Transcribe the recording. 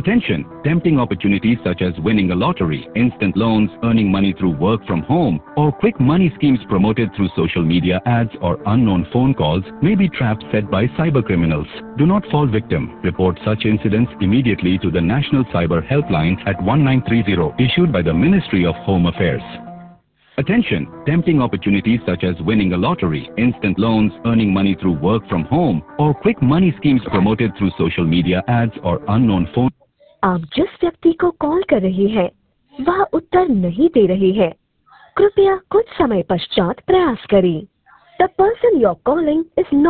Attention! Tempting opportunities such as winning a lottery, instant loans, earning money through work from home, or quick money schemes promoted through social media ads or unknown phone calls may be traps set by cyber criminals. Do not fall victim. Report such incidents immediately to the National Cyber Helpline at 1930 issued by the Ministry of Home Affairs. Attention! Tempting opportunities such as winning a lottery, instant loans, earning money through work from home, or quick money schemes promoted through social media ads or unknown phone. आप जिस व्यक्ति को call कर रही हैं, वह उत्तर नहीं दे रही है। कृपया कुछ समय पश्चात प्रयास करें। The person you're calling is not